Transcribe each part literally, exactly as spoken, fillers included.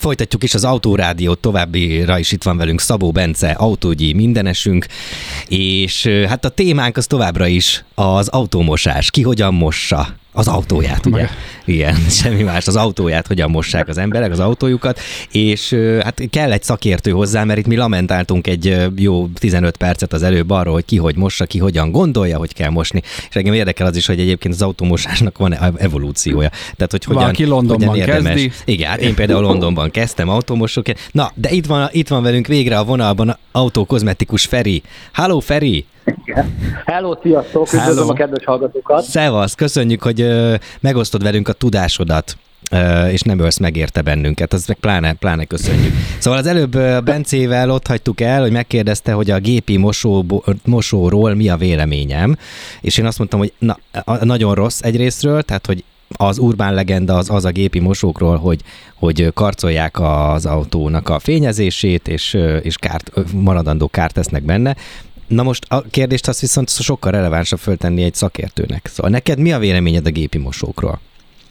folytatjuk is az Autórádiót, továbbira is itt van velünk Szabó Bence, autógyi mindenesünk, és hát a témánk az továbbra is az autómosás. Ki hogyan mossa az autóját, ugye? Igen, semmi más, az autóját hogyan mossák az emberek, az autójukat, és hát kell egy szakértő hozzá, mert itt mi lamentáltunk egy jó tizenöt percet az előbb arról, hogy ki hogy mossa, ki hogyan gondolja, hogy kell mosni, és engem érdekel az is, hogy egyébként az autómosásnak van evolúciója. Tehát, hogy hogyan, Valaki Londonban hogyan érdemes. kezdi. Igen, hát én például Londonban kezdtem autómosóként. Na, de itt van, itt van velünk végre a vonalban autókozmetikus Feri. Halló, Feri! Hello, sziasztok! Üdvözlöm a kedves hallgatókat! Szevasz, köszönjük, hogy ö, megosztod velünk a tudásodat, ö, és nem ölsz meg érte bennünket, azt meg pláne, pláne köszönjük. Szóval az előbb ö, Bencével ott hagytuk el, hogy megkérdezte, hogy a gépi mosó, mosóról mi a véleményem, és én azt mondtam, hogy na, nagyon rossz egyrésztről, tehát, hogy az urbán legenda az, az a gépi mosókról, hogy, hogy karcolják az autónak a fényezését, és, és kárt, maradandó kárt tesznek benne. Na most a kérdést azt viszont sokkal relevánsabb föltenni egy szakértőnek. Szóval neked mi a véleményed a gépi mosókról?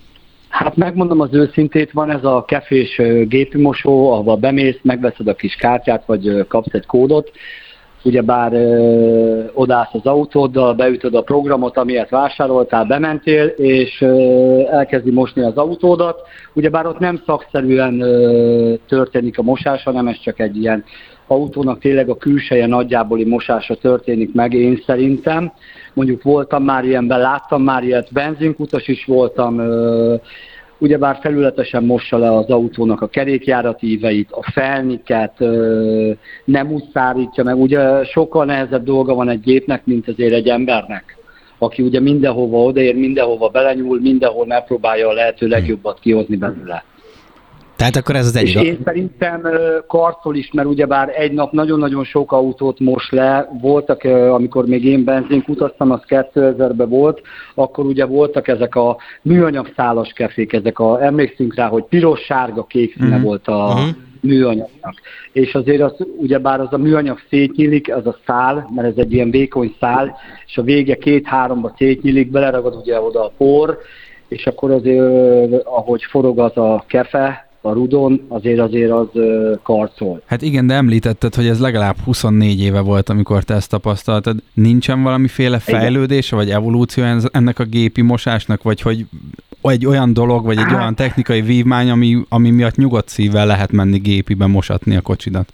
Hát megmondom az őszintét, van ez a kefés gépi mosó, ahol bemész, megveszed a kis kártyát, vagy kapsz egy kódot, ugyebár ö, odállsz az autóddal, beütöd a programot, amilyet vásároltál, bementél, és ö, elkezdi mosni az autódat. Ugyebár ott nem szakszerűen ö, történik a mosás, hanem ez csak egy ilyen autónak tényleg a külseje nagyjáboli mosása történik meg, én szerintem. Mondjuk voltam már ilyenben, láttam már ilyet, benzinkutas is voltam, ö, ugyebár felületesen mossa le az autónak a kerékjárati íveit, a felniket, ö, nem úgy szárítja meg. Ugye sokkal nehezebb dolga van egy gépnek, mint azért egy embernek, aki ugye mindenhova odaér, mindenhova belenyúl, mindenhol megpróbálja a lehető legjobbat kihozni belőle. Tehát akkor ez az egyik. És én szerintem karcol is, mert ugyebár egy nap nagyon-nagyon sok autót mos le. Voltak, amikor még én benzint utaztam, az kétezerben volt, akkor ugye voltak ezek a műanyag szálas kefék, ezek a, emlékszünk rá, hogy piros, sárga, kék színe uh-huh. volt a uh-huh. műanyagnak. És azért az, ugyebár az a műanyag szétnyílik, az a szál, mert ez egy ilyen vékony szál, és a vége két-háromba szétnyílik, beleragad ugye oda a por, és akkor azért, ahogy forog az a kefe, a rudon, azért azért az uh, karcol. Hát igen, de említetted, hogy ez legalább huszonnégy éve volt, amikor te ezt tapasztaltad. Nincsen valamiféle fejlődése, vagy evolúció ennek a gépi mosásnak, vagy hogy egy olyan dolog, vagy egy olyan technikai vívmány, ami, ami miatt nyugodt szívvel lehet menni gépibe mosatni a kocsidat?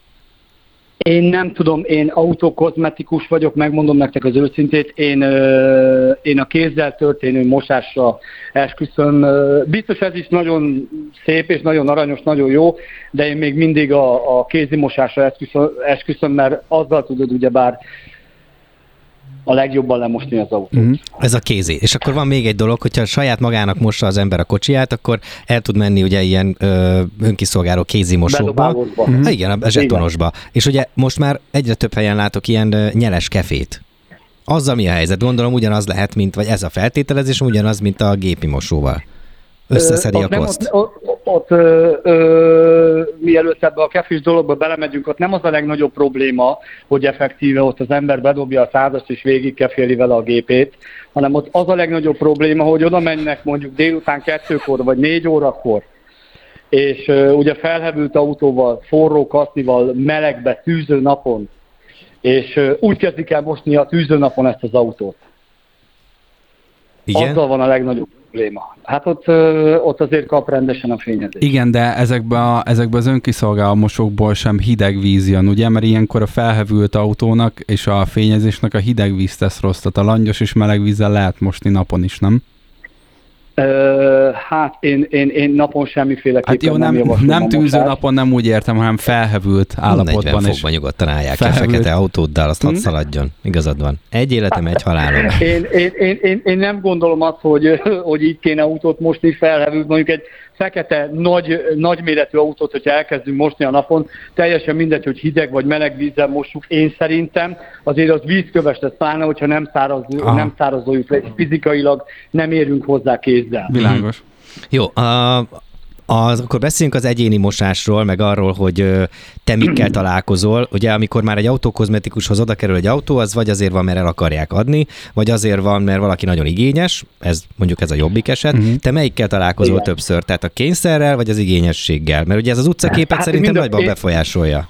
Én nem tudom, én autókozmetikus vagyok, megmondom nektek az őszintét, én, ö, én a kézzel történő mosásra esküszöm. Biztos ez is nagyon szép és nagyon aranyos, nagyon jó, de én még mindig a, a kézi mosásra esküszöm, esküszöm, mert azzal tudod ugyebár a legjobban lemosni az autót. Mm. Ez a kézi. És akkor van még egy dolog, hogyha saját magának mossa az ember a kocsiját, akkor el tud menni ugye ilyen ö, önkiszolgáló kézi mosókba. Mm. Igen, a zsetonosba. Igen. És ugye most már egyre több helyen látok ilyen ö, nyeles kefét. Azzal mi a helyzet? Gondolom ugyanaz lehet, mint, vagy ez a feltételezés, ugyanaz, mint a gépi mosóval. Összeszedi ö, a koszt. Ott, ott, ott ö, ö, mielőtt ebbe a kefés dologba belemegyünk, ott nem az a legnagyobb probléma, hogy effektíve ott az ember bedobja a százast és végig keféli vele a gépét, hanem ott az a legnagyobb probléma, hogy oda mennek mondjuk délután kettőkor vagy négy órakor, és ö, ugye felhevült autóval, forró kasznival, melegbe, tűző napon, és ö, úgy kezdik el mosni a tűző napon ezt az autót. Igen? Azzal van a legnagyobb probléma. Hát ott, ott azért kap rendesen a fényezés. Igen, de ezekbe, a, ezekbe az önkiszolgáló mosókból sem hideg víz jön, ugye? Mert ilyenkor a felhevült autónak és a fényezésnek a hideg víz tesz rosszat. A langyos és meleg vízzel lehet mosni napon is, nem? Ö, hát én, én, én napon semmiféleképpen hát jó, nem, nem, nem tűző napon, nem úgy értem, hanem felhevült állapotban. negyven fokban nyugodtan állják ki a fekete autóddal, azt hadd szaladjon. Igazad van. Egy életem, egy halálom. Én, én, én, én, én nem gondolom azt, hogy, hogy így kéne autót mosni felhevült, mondjuk egy fekete, nagy, nagyméretű autót, hogyha elkezdünk mosni a napon, teljesen mindegy, hogy hideg vagy meleg vízzel mossuk, én szerintem azért az vízköves lesz, pláne, hogyha nem, száraz, nem szárazoljuk le, és fizikailag nem érünk hozzá kézzel. Világos. Jó, a, Az, akkor beszéljünk az egyéni mosásról, meg arról, hogy te mikkel találkozol. Ugye, amikor már egy autókozmetikushoz oda kerül egy autó, az vagy azért van, mert el akarják adni, vagy azért van, mert valaki nagyon igényes, ez mondjuk ez a jobbik eset. Uh-huh. Te melyikkel találkozol Igen. többször? Tehát a kényszerrel, vagy az igényességgel? Mert ugye ez az utcaképet hát, szerintem nagyban én... befolyásolja.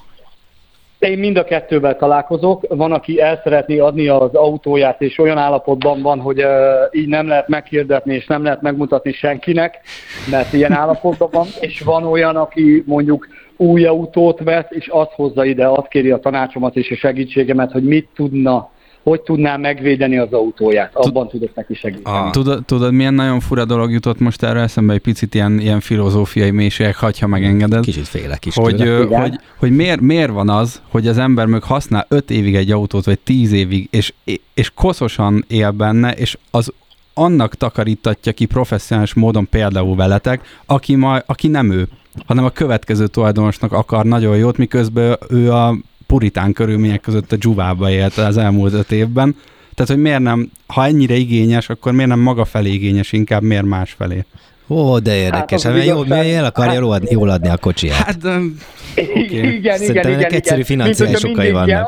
Én mind a kettővel találkozok. Van, aki el szeretné adni az autóját, és olyan állapotban van, hogy uh, így nem lehet meghirdetni, és nem lehet megmutatni senkinek, mert ilyen állapotban van. És van olyan, aki mondjuk új autót vesz, és azt hozza ide, azt kéri a tanácsomat és a segítségemet, hogy mit tudna, hogy tudná megvédeni az autóját. Abban tudok neki segíteni. Ah. Tudod, tudod, milyen nagyon fura dolog jutott most erre eszembe, egy picit ilyen, ilyen filozófiai mélységek, hagyja megengeded. Kicsit félek is. Hogy, ö, hogy, hogy miért, miért van az, hogy az ember meg használ öt évig egy autót, vagy tíz évig, és, és koszosan él benne, és az annak takarítatja ki professzionális módon például veletek, aki, ma, aki nem ő, hanem a következő tulajdonosnak akar nagyon jót, miközben ő a puritán körülmények között a dzsuvába élt az elmúlt öt évben. Tehát, hogy miért nem, ha ennyire igényes, akkor miért nem maga felé igényes, inkább miért más felé? Ó, de érdekes. Hát, hát jól, el akarja jól adni, jól adni a kocsiját. Hát, um, okay. igen, igen, Szerintem igen, ennek egyszerű financiális okai vannak.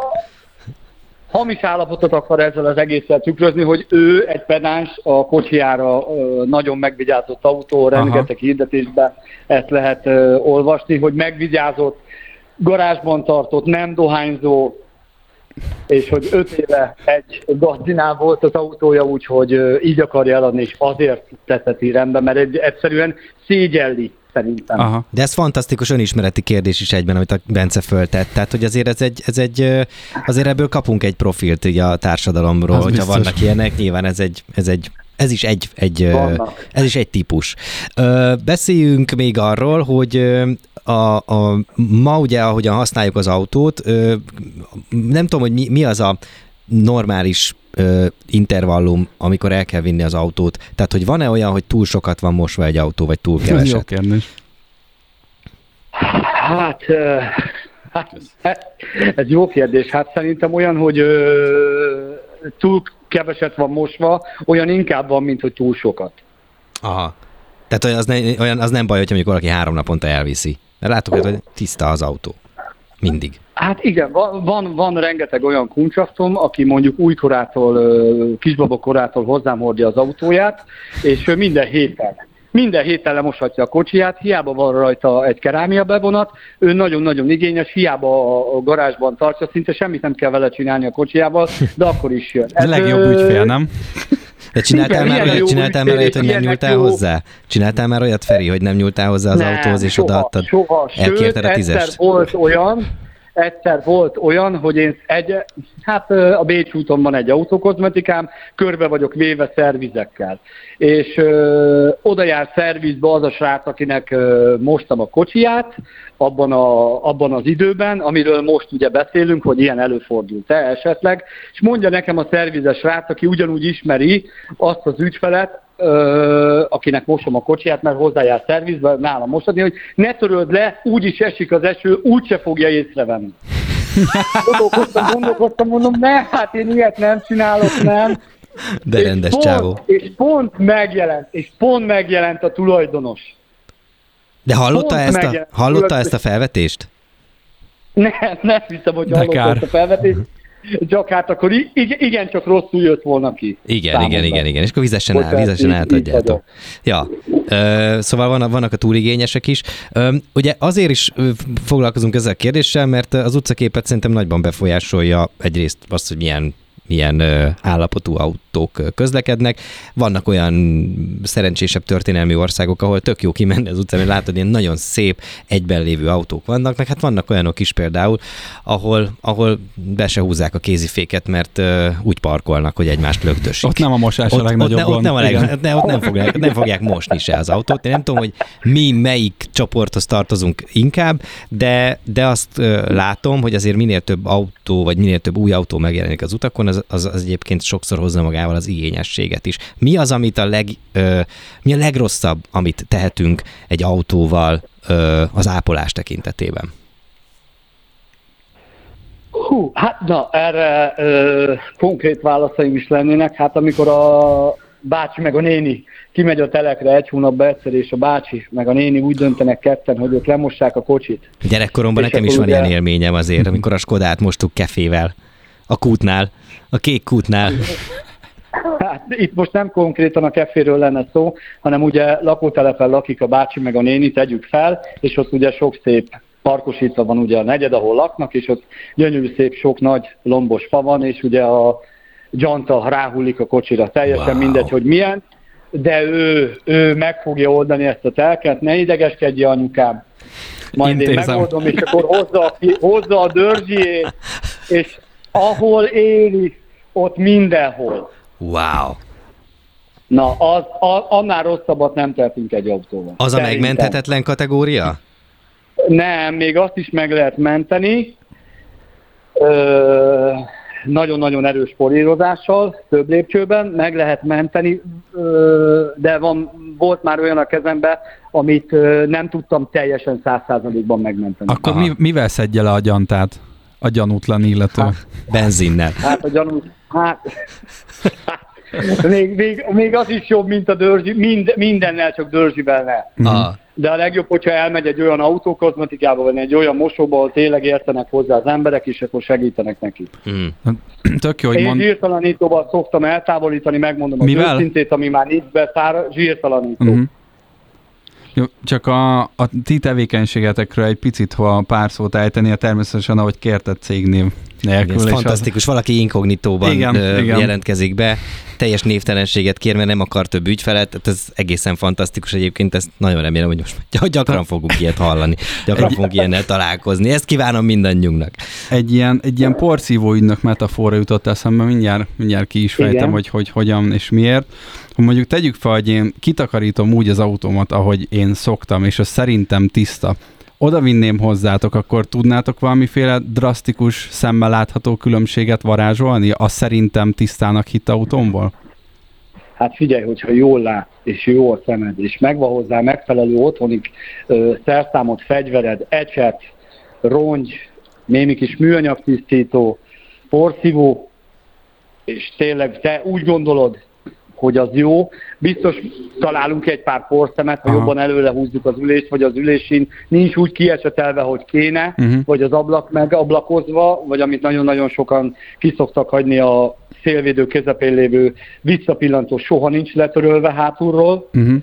Hamis állapotot akar ezzel az egésszel tükrözni, hogy ő egy pedáns, a kocsijára nagyon megvigyázott autó, rengeteg hirdetésben ezt lehet olvasni, hogy megvigyázott, garázsban tartott, nem dohányzó, és hogy öt éve egy gazzinál volt az autója, úgyhogy így akarja eladni, és azért teszeti rendbe, mert egy, egyszerűen szégyelli szerintem. Aha. De ez fantasztikus önismereti kérdés is egyben, amit a Bence föltett. Tehát, hogy azért ez egy, ez egy azért ebből kapunk egy profilt ugye a társadalomról, az hogyha biztos. Vannak ilyenek, nyilván ez egy, ez egy Ez is egy, egy, ez is egy típus. Beszéljünk még arról, hogy a, a, ma ugye, ahogyan használjuk az autót, nem tudom, hogy mi, mi az a normális intervallum, amikor el kell vinni az autót. Tehát, hogy van-e olyan, hogy túl sokat van mosva egy autó, vagy túl keveset? Ez jó kérdés. Hát, hát, ez jó kérdés. Hát szerintem olyan, hogy túl keveset van mosva, olyan inkább van, mint hogy túl sokat. Aha. Tehát az, ne, olyan, az nem baj, hogyha mondjuk valaki három naponta elviszi. Mert látok, hogy tiszta az autó. Mindig. Hát igen, van, van, van rengeteg olyan kuncsaftom, aki mondjuk újkorától, kisbabakorától hozzám hordja az autóját, és minden héten. Minden héten lemoshatja a kocsiját, hiába van rajta egy kerámia bevonat, ő nagyon-nagyon igényes, hiába a garázsban tartja, szinte semmit nem kell vele csinálni a kocsijával, de akkor is jön. Ez a legjobb ügyfél, nem? De csináltál igen, már olyat, csináltál már olyat, hogy nem nyúltál jó. hozzá? Csináltál már olyat, Feri, hogy nem nyúltál hozzá az nem, autóhoz, és soha, odaadtad? Soha, elkérted a tízest? Egyszer volt olyan, egyszer volt olyan, hogy én egy, hát a Bécs úton van egy autókozmetikám, körbe vagyok véve szervizekkel. És ö, oda jár szervizbe az a srác, akinek ö, mostam a kocsiját, abban, a, abban az időben, amiről most ugye beszélünk, hogy ilyen előfordult-e esetleg, és mondja nekem a szervizes srác, aki ugyanúgy ismeri azt az ügyfelet, Ö, akinek mosom a kocsiját, mert hozzájár szervizbe, nálam mosatni, hogy ne töröld le, úgyis esik az eső, úgyse fogja észrevenni. Gondolkoztam, gondolkoztam, mondom, ne, hát én ilyet nem csinálok, nem. De rendes és csávó. pont, és pont megjelent, és pont megjelent a tulajdonos. De hallotta, ezt a, hallotta ezt a felvetést? Ne, nem hiszem, hogy hallotta ezt a felvetést. Csak hát akkor igen, csak rosszul jött volna ki. Igen, számomra. igen, igen, igen. És akkor vizesen, áll, vizesen átadjátok. Ja, uh, szóval vannak, vannak a túligényesek is. Uh, ugye azért is foglalkozunk ezzel a kérdéssel, mert az utcaképet szerintem nagyban befolyásolja egyrészt azt, hogy milyen milyen ö, állapotú autók közlekednek. Vannak olyan szerencsésebb történelmi országok, ahol tök jó kimenni az utcán, hogy látod, ilyen nagyon szép, egyben lévő autók vannak, meg hát vannak olyanok is például, ahol, ahol be se húzzák a kéziféket, mert ö, úgy parkolnak, hogy egymást lögdösik. Ott nem a mosás a legnagyobb ott, ne, ott nem, a leg, ne, ott nem, fogják, nem fogják mosni se az autót. Én nem tudom, hogy mi melyik csoporthoz tartozunk inkább, de, de azt ö, látom, hogy azért minél több autó, vagy minél több új autó megjelenik az utakon, az, az, az egyébként sokszor hozza magával az igényességet is. Mi az, amit a leg, ö, mi a legrosszabb, amit tehetünk egy autóval ö, az ápolás tekintetében? Hú, hát na, erre ö, konkrét válaszaim is lennének. Hát amikor a bácsi meg a néni kimegy a telekre egy hónapba egyszer, és a bácsi meg a néni úgy döntenek ketten, hogy ők lemossák a kocsit. Gyerekkoromban És nekem is akkor van ugye- ilyen élményem azért, amikor a Skodát mostuk kefével. A kútnál, a kék kútnál. Hát itt most nem konkrétan a keféről lenne szó, hanem ugye lakótelepen lakik a bácsi meg a néni, tegyük fel, és ott ugye sok szép parkosítva van ugye a negyed, ahol laknak, és ott gyönyörű szép sok nagy lombos fa van, és ugye a gyanta ráhullik a kocsira, teljesen Wow. mindegy, hogy milyen, de ő, ő meg fogja oldani ezt a telket, ne idegeskedj, anyukám, majd én Intézem. megoldom, és akkor hozza, a- hozza a dörzsiét, és ahol éli, ott mindenhol. Wow. Na, az, a, annál rosszabbat nem tehetünk egy autóval. Az a Szerintem. megmenthetetlen kategória? Nem, még azt is meg lehet menteni. Ö, nagyon-nagyon erős polírozással, több lépcsőben, meg lehet menteni, ö, de van, volt már olyan a kezemben, amit ö, nem tudtam teljesen száz százalékban megmenteni. Akkor Aha. mi, mivel szedje le a gyantát? A gyanútlan illető. Benzinnel. Hát a gyanú, hát... még, még, még az is jobb, mint a dörzsi, mind, mindennel, csak dörzsivel ne. Ah. De a legjobb, hogyha elmegy egy olyan autókozmetikába, vagy egy olyan mosóba, ahol tényleg értenek hozzá az emberek, és akkor segítenek neki. Mm. Tök jó, hogy Én mond... zsírtalanítóval szoktam eltávolítani, megmondom az Mivel? őszintét, ami már nincs beszára, zsírtalanító. Uh-huh. Jó, csak a, a ti tevékenységetekről egy picit, ha pár szót ejteni, természetesen, ahogy kérted cégnév nélkül. Ez és fantasztikus, valaki inkognitóban Igen, ö, igen. jelentkezik be, teljes névtelenséget kér, mert nem akar több ügyfelet, tehát ez egészen fantasztikus egyébként, ezt nagyon remélem, hogy most gy- gyakran fogunk ilyet hallani, gyakran fogunk ilyennel találkozni. Ezt kívánom mindannyiunknak. Egy ilyen, egy ilyen porszívó ügynök metafora jutott eszembe, mindjárt, mindjárt ki is fejtem, Igen. hogy, hogy hogyan és miért. Ha mondjuk tegyük fel, hogy én kitakarítom úgy az autómat, ahogy én szoktam, és az szerintem tiszta, oda vinném hozzátok, akkor tudnátok valamiféle drasztikus, szemmel látható különbséget varázsolni a szerintem tisztának hitt autómból? Hát figyelj, hogyha jól lát, és jó a szemed, és megvan hozzá megfelelő otthoni ö, szerszámot, fegyvered, ecset, rongy, némi kis műanyagtisztító, porszívó, és tényleg te úgy gondolod, hogy az jó, biztos találunk egy pár porszemet, ha Aha. jobban előre húzzuk az ülést, vagy az ülésén nincs úgy kiecsetelve, hogy kéne, Uh-huh. vagy az ablak megablakozva, vagy amit nagyon-nagyon sokan kiszoktak hagyni a szélvédő közepén lévő visszapillantó, soha nincs letörölve hátulról, Uh-huh.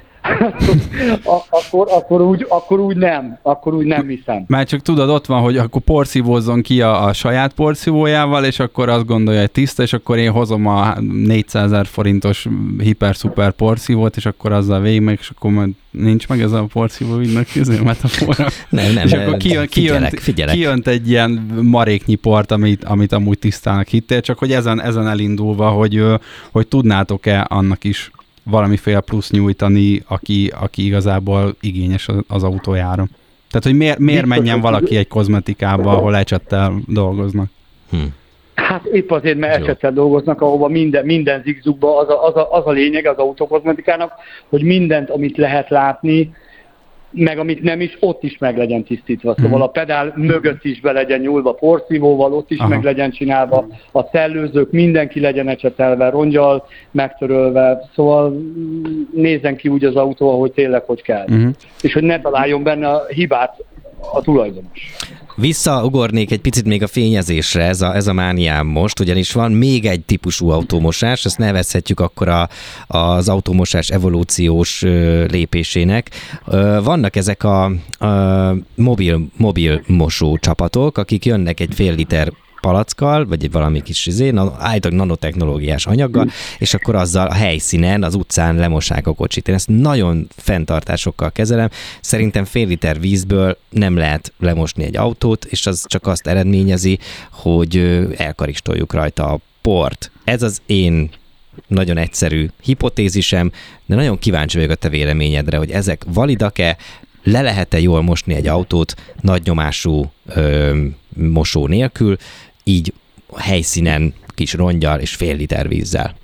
A- akkor, akkor, úgy, akkor úgy nem, akkor úgy nem hiszem. Már csak tudod, ott van, hogy akkor porszívózzon ki a, a saját porszívójával, és akkor azt gondolja, hogy tiszta, és akkor én hozom a négyszázezer forintos hiper-szuper porszívót, és akkor azzal végigmegy, és akkor majd nincs meg ez a porszívó ügynek közé, metafora. Nem, nem, És nem, akkor kijön, figyelek, kijönt, figyelek. kijönt egy ilyen maréknyi port, amit, amit amúgy tisztának hittél, csak hogy ezen, ezen elindulva, hogy, ö, hogy tudnátok-e annak is valamiféle plusz nyújtani, aki, aki igazából igényes az, az autójára. Tehát, hogy miért, miért Biztos, menjen hogy- valaki egy kozmetikába, ahol ecsettel dolgoznak? Hm. Hát épp azért, mert Jó. esettel dolgoznak, ahova minden, minden zigzugban az a, az, a, az a lényeg az autokozmetikának, hogy mindent, amit lehet látni, meg amit nem is, ott is meg legyen tisztítva. Szóval Mhm. a pedál mögött is be legyen nyúlva porszívóval, ott is Aha. meg legyen csinálva, a szellőzők, mindenki legyen ecsetelve, rongyal megtörölve, szóval mm, nézzen ki úgy az autó, ahogy tényleg hogy kell. Uh-huh. És hogy ne találjon benne a hibát a tulajdonos. Visszaugornék egy picit még a fényezésre, ez a, ez a mániám most, ugyanis van még egy típusú autómosás, ezt nevezhetjük akkor a, az autómosás evolúciós ö, lépésének. Ö, vannak ezek a, a mobil, mobil mosó csapatok, akik jönnek egy fél liter palackkal, vagy egy valami kis izé, na, állítólag nanotechnológiás anyaggal, és akkor azzal a helyszínen, az utcán lemossák a kocsit. Én ezt nagyon fenntartásokkal kezelem. Szerintem fél liter vízből nem lehet lemosni egy autót, és az csak azt eredményezi, hogy ö, elkaristoljuk rajta a port. Ez az én nagyon egyszerű hipotézisem, de nagyon kíváncsi vagyok a te véleményedre, hogy ezek validak-e, le lehet-e jól mosni egy autót nagy nyomású ö, mosó nélkül, így helyszínen kis rongyal és fél liter vízzel.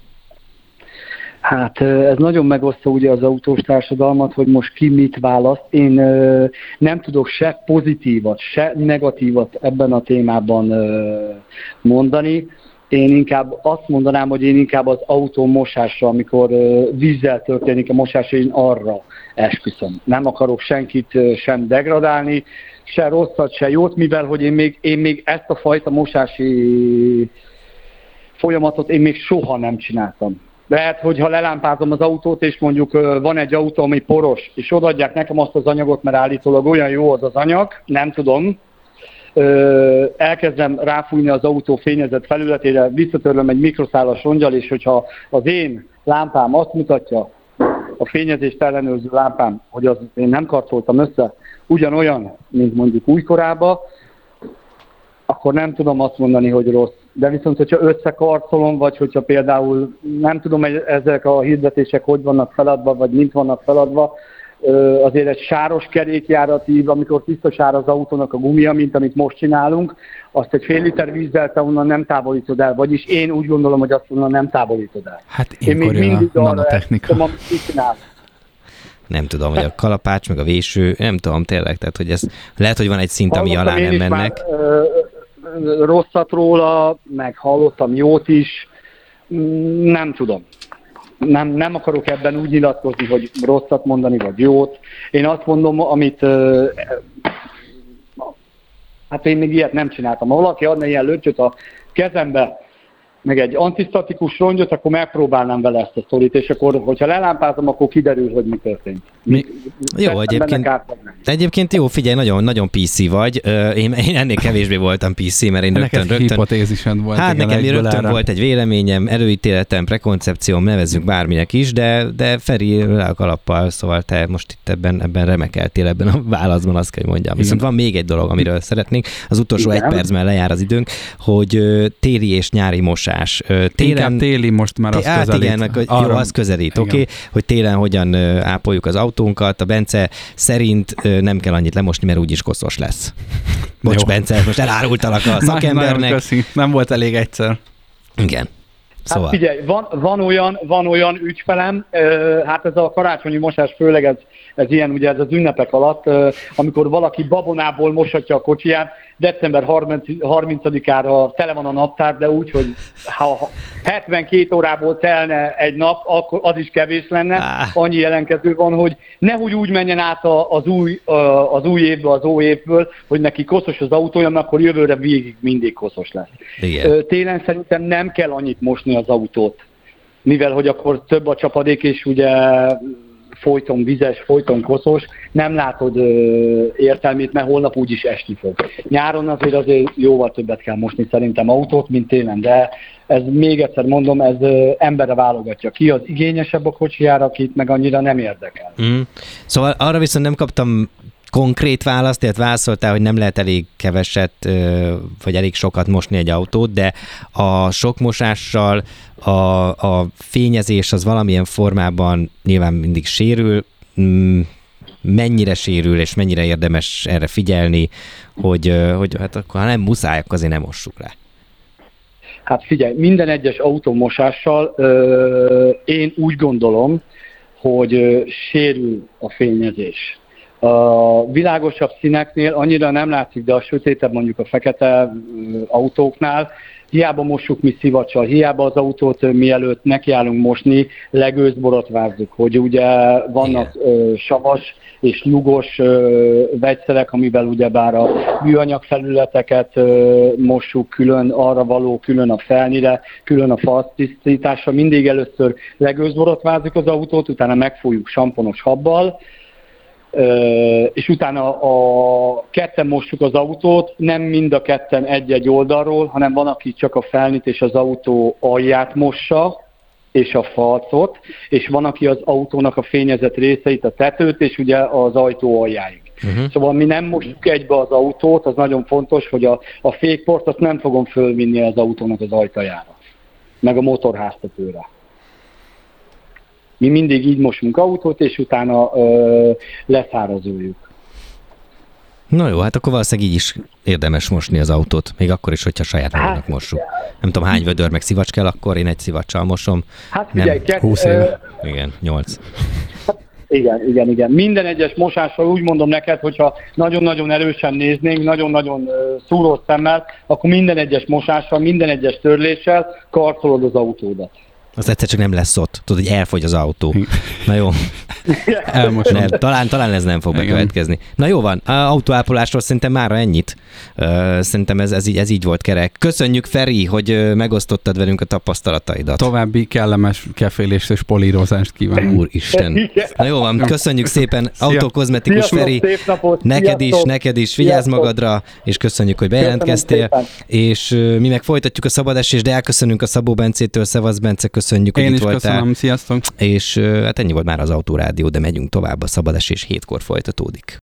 Hát ez nagyon megosztja ugye az autós társadalmat, hogy most ki mit választ. Én ö, nem tudok se pozitívat, se negatívat ebben a témában ö, mondani. Én inkább azt mondanám, hogy én inkább az autó mosásra, amikor uh, vízzel történik a mosás, én arra esküszöm. Nem akarok senkit uh, sem degradálni, se rosszat, se jót, mivel hogy én még, én még ezt a fajta mosási folyamatot én még soha nem csináltam. Lehet, hogyha lelámpázom az autót, és mondjuk uh, van egy autó, ami poros, és odaadják nekem azt az anyagot, mert állítólag olyan jó az az anyag, nem tudom, elkezdem ráfújni az autó fényezett felületére, visszatörlöm egy mikroszálas rongyal, és hogyha az én lámpám azt mutatja, a fényezést ellenőrző lámpám, hogy az én nem karcoltam össze, ugyanolyan, mint mondjuk újkorában, akkor nem tudom azt mondani, hogy rossz. De viszont, hogyha összekarcolom, vagy hogyha például nem tudom, ezek a hirdetések hogy vannak feladva, vagy mint vannak feladva, azért egy sáros kerékjárati, amikor tiszta sár az autónak a gumia, mint amit most csinálunk, azt egy fél liter vízzel te onnan nem távolítod el, vagyis én úgy gondolom, hogy azt onnan nem távolítod el. Hát én még mindig a nanotechnika. Arra amit csinál. Nem tudom, hogy a kalapács, meg a véső, nem tudom tényleg, tehát hogy ez lehet, hogy van egy szint, ami alá nem mennek. Már, ö, rosszat róla, meg hallottam jót is, nem tudom. Nem, nem akarok ebben úgy nyilatkozni, hogy rosszat mondani, vagy jót. Én azt mondom, amit... Uh, hát én még ilyet nem csináltam. Ha valaki adna ilyen lötyöt a kezembe, meg egy antisztatikus rongyot, akkor megpróbálnám vele ezt a sztorit, és akkor, hogyha lelámpázom, akkor kiderül, hogy mi történt. Mi? Jó, egyébként, egyébként jó, figyelj, nagyon, nagyon pé cé vagy. Én, én ennél kevésbé voltam pé cé, mert én rögtön... Neked hipotézised volt. Hát nekem rögtön ára. Volt egy véleményem, előítéletem, prekoncepcióm, nevezzük bárminek is, de, de Feri rá a kalappal, szóval te most itt ebben, ebben remekeltél ebben a válaszban, azt kell, hogy mondjam. Viszont van még egy dolog, amiről szeretnénk. Az utolsó Igen. egy percben lejár az időnk, hogy téli és nyári mosás. Télen, Inkább téli most már az hát közelít. Igen, meg, jó, az közelít, oké, okay? Hogy télen hogyan ápoljuk az autónkat. A Bence szerint nem kell annyit lemosni, mert úgyis koszos lesz. Bocs, jó. Bence, most elárultalak a szakembernek. Köszi. Nem volt elég egyszer. Igen. Szóval. Hát figyelj, van, van, olyan, van olyan ügyfelem, hát ez a karácsonyi mosás, főleg ez, ez ilyen, ugye ez az ünnepek alatt, amikor valaki babonából mosatja a kocsiját, december harmincadikára tele van a naptár, de úgy, hogy ha hetvenkét órából telne egy nap, akkor az is kevés lenne. Annyi jelenkező van, hogy nehogy úgy menjen át az új, az új évből, az ó évből, hogy neki koszos az autója, mert akkor jövőre végig mindig koszos lesz. Igen. Télen szerintem nem kell annyit mosni az autót, mivel hogy akkor több a csapadék, és ugye folyton vizes, folyton koszos, nem látod ö, értelmét, mert holnap úgyis esni fog. Nyáron azért azért jóval többet kell mosni szerintem autót, mint télen, de ez még egyszer mondom, ez ö, emberre válogatja. Ki az igényesebb a kocsijára, akit meg annyira nem érdekel. Mm. Szóval arra viszont nem kaptam konkrét választ, tehát válaszoltál, hogy nem lehet elég keveset, vagy elég sokat mosni egy autót, de a sok mosással a, a fényezés az valamilyen formában nyilván mindig sérül. Mennyire sérül, és mennyire érdemes erre figyelni, hogy, hogy hát akkor, ha nem muszáj, akkor azért nem mossuk le. Hát figyelj, minden egyes autómosással ö, én úgy gondolom, hogy ö, sérül a fényezés. A világosabb színeknél annyira nem látszik, de a sötétebb, mondjuk a fekete autóknál, hiába mossuk mi szivacsal, hiába az autót mielőtt nekiállunk mosni, legőzt borotvázzuk, hogy ugye vannak ö, savas és lugos ö, vegyszerek, amivel ugyebár a műanyag felületeket ö, mossuk külön, arra való külön a felnire, külön a faltisztításra. Mindig először legőzt borotvázzuk az autót, utána megfújjuk samponos habbal, Uh, és utána a ketten mossuk az autót, nem mind a ketten egy-egy oldalról, hanem van, aki csak a felnit és az autó alját mossa, és a falcot, és van, aki az autónak a fényezett részeit, a tetőt, és ugye az ajtó aljáig. Uh-huh. Szóval mi nem mossuk egybe az autót, az nagyon fontos, hogy a, a fékport azt nem fogom fölvinni az autónak az ajtajára, meg a motorháztetőre. Mi mindig így mosunk autót, és utána ö, leszárazoljuk. Na jó, hát akkor valószínűleg így is érdemes mosni az autót, még akkor is, hogyha saját magunknak hát, mossuk. Nem tudom, hány vödör meg szivacs kell, akkor én egy szivacsal mosom. Hát figyelj, nem, húsz év. Ö... Igen, nyolc. Hát, Igen, igen, igen. Minden egyes mosással úgy mondom neked, hogyha nagyon-nagyon erősen néznénk, nagyon-nagyon szúrós szemmel, akkor minden egyes mosással, minden egyes törléssel karcolod az autódat. Az egyszer csak nem lesz ott. Tudod, hogy elfogy az autó. Na jó. Elmosom. Nem, talán, talán ez nem fog bekövetkezni. Na jó van, a autóápolásról szerintem mára ennyit. Szerintem ez, ez, így, ez így volt kerek. Köszönjük, Feri, hogy megosztottad velünk a tapasztalataidat. További kellemes kefélést és polírozást kívánok. Úristen. Na jó van, köszönjük szépen, Autokozmetikus Feri. Neked is, neked is, vigyázz magadra, és köszönjük, hogy bejelentkeztél. És mi meg folytatjuk a szabad esést, de elköszönünk a Szabó Bencétől. Szevasz, Bence, köszönjük, hogy Én itt is voltál. köszönöm, sziasztok. És hát ennyi volt már az Autórádió, de megyünk tovább, a szabad esés hétkor folytatódik.